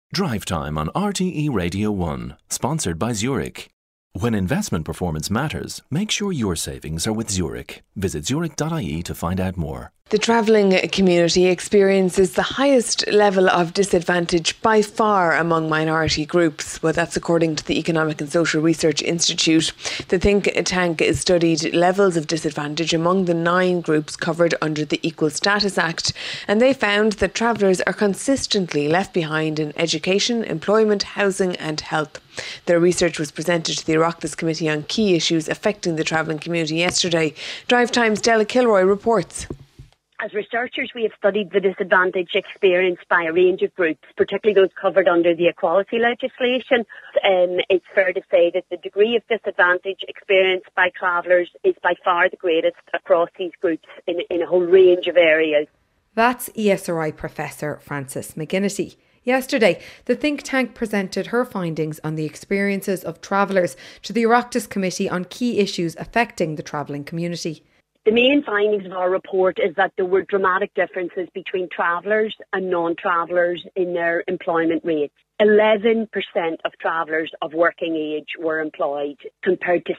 Drive Time on RTE Radio 1, sponsored by Zurich. When investment performance matters, make sure your savings are with Zurich. Visit zurich.ie to find out more. The travelling community experiences the highest level of disadvantage by far among minority groups. Well, that's according to the Economic and Social Research Institute. The think tank has studied levels of disadvantage among the 9 groups covered under the Equal Status Act, and they found that travellers are consistently left behind in education, employment, housing and health. Their research was presented to the Oireachtas Committee on Key Issues Affecting the Travelling Community yesterday. Drive Time's Della Kilroy reports. As researchers, we have studied the disadvantage experienced by a range of groups, particularly those covered under the equality legislation. It's fair to say that the degree of disadvantage experienced by travellers is by far the greatest across these groups in a whole range of areas. That's ESRI Professor Frances McGinnity. Yesterday, the think tank presented her findings on the experiences of travellers to the Oireachtas Committee on Key Issues Affecting the Travelling Community. The main findings of our report is that there were dramatic differences between travellers and non-travellers in their employment rates. 11% of travellers of working age were employed, compared to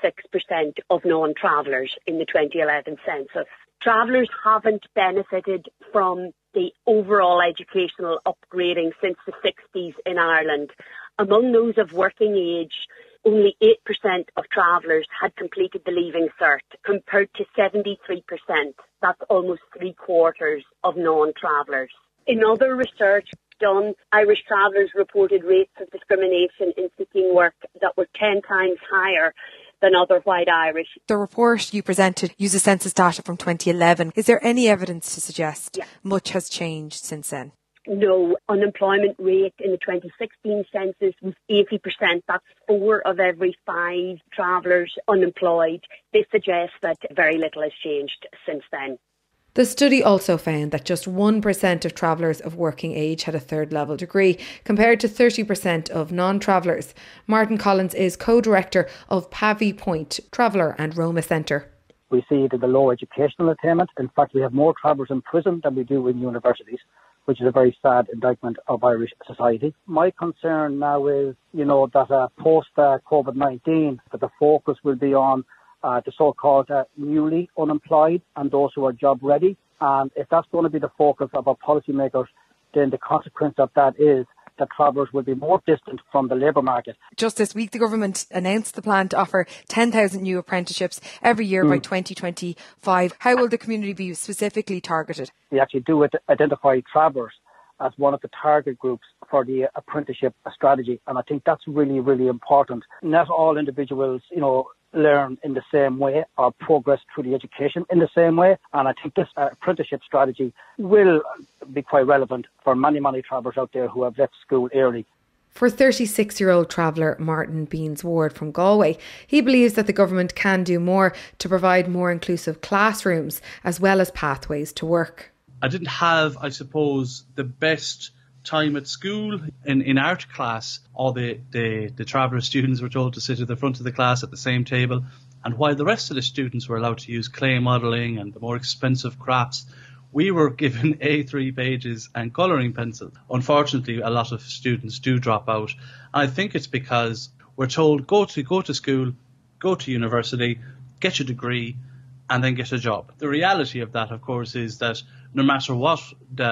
66% of non-travellers in the 2011 census. Travellers haven't benefited from the overall educational upgrading since the 60s in Ireland. Among those of working age, only 8% of travellers had completed the Leaving Cert, compared to 73%. That's almost 3/4 of non-travellers. In other research done, Irish travellers reported rates of discrimination in seeking work that were 10 times higher than other white Irish. The report you presented uses census data from 2011. Is there any evidence to suggest much has changed since then? No, unemployment rate in the 2016 census was 80%. That's 4 of every 5 travellers unemployed. This suggests that very little has changed since then. The study also found that just 1% of travellers of working age had a third level degree, compared to 30% of non-travellers. Martin Collins is co-director of Pavy Point Traveller and Roma Centre. We see that the low educational attainment. In fact, we have more travellers in prison than we do in universities, which is a very sad indictment of Irish society. My concern now is, that post-COVID-19, that the focus will be on the so-called newly unemployed and those who are job ready. And if that's going to be the focus of our policymakers, then the consequence of that is that travellers will be more distant from the labour market. Just this week, the government announced the plan to offer 10,000 new apprenticeships every year by 2025. How will the community be specifically targeted? We actually do identify travellers as one of the target groups for the apprenticeship strategy. And I think that's really, really important. Not all individuals, learn in the same way or progress through the education in the same way. And I think this apprenticeship strategy will be quite relevant for many, many travellers out there who have left school early. For 36-year-old traveller Martin Beans Ward from Galway, he believes that the government can do more to provide more inclusive classrooms as well as pathways to work. I didn't have, I suppose, the best time at school. In art class, all the traveller students were told to sit at the front of the class at the same table, and while the rest of the students were allowed to use clay modelling and the more expensive crafts, we were given A3 pages and colouring pencil. Unfortunately, a lot of students do drop out. And I think it's because we're told go to school, go to university, get your degree, and then get a job. The reality of that, of course, is that no matter what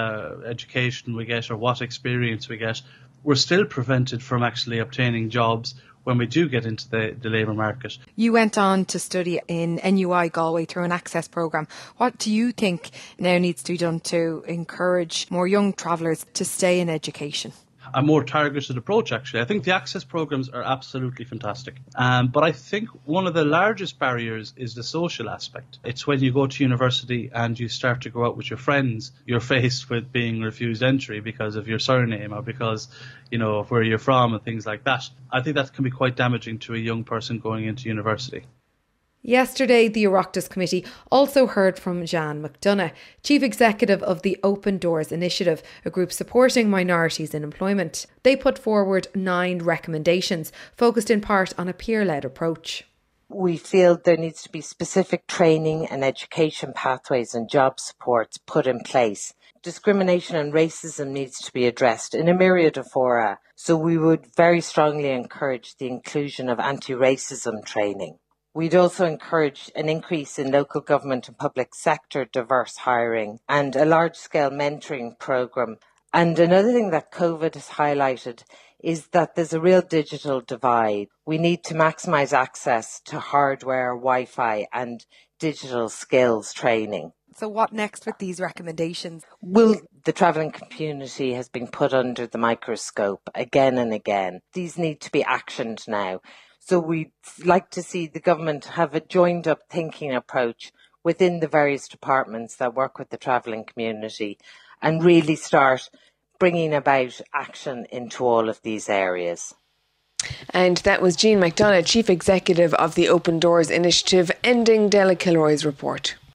education we get or what experience we get, we're still prevented from actually obtaining jobs when we do get into the labour market. You went on to study in NUI Galway through an access programme. What do you think now needs to be done to encourage more young travellers to stay in education? A more targeted approach, actually. I think the access programs are absolutely fantastic. But I think one of the largest barriers is the social aspect. It's when you go to university and you start to go out with your friends, you're faced with being refused entry because of your surname or because, of where you're from and things like that. I think that can be quite damaging to a young person going into university. Yesterday, the Oireachtas Committee also heard from Jean McDonough, Chief Executive of the Open Doors Initiative, a group supporting minorities in employment. They put forward 9 recommendations, focused in part on a peer-led approach. We feel there needs to be specific training and education pathways and job supports put in place Discrimination and racism needs to be addressed in a myriad of fora, so we would very strongly encourage the inclusion of anti-racism training. We'd also encourage an increase in local government and public sector diverse hiring and a large-scale mentoring programme. And another thing that COVID has highlighted is that there's a real digital divide. We need to maximise access to hardware, Wi-Fi and digital skills training. So what next with these recommendations? Well, the travelling community has been put under the microscope again and again. These need to be actioned now. So we'd like to see the government have a joined up thinking approach within the various departments that work with the travelling community and really start bringing about action into all of these areas. And that was Jean McDonough, Chief Executive of the Open Doors Initiative, ending Della Kilroy's report.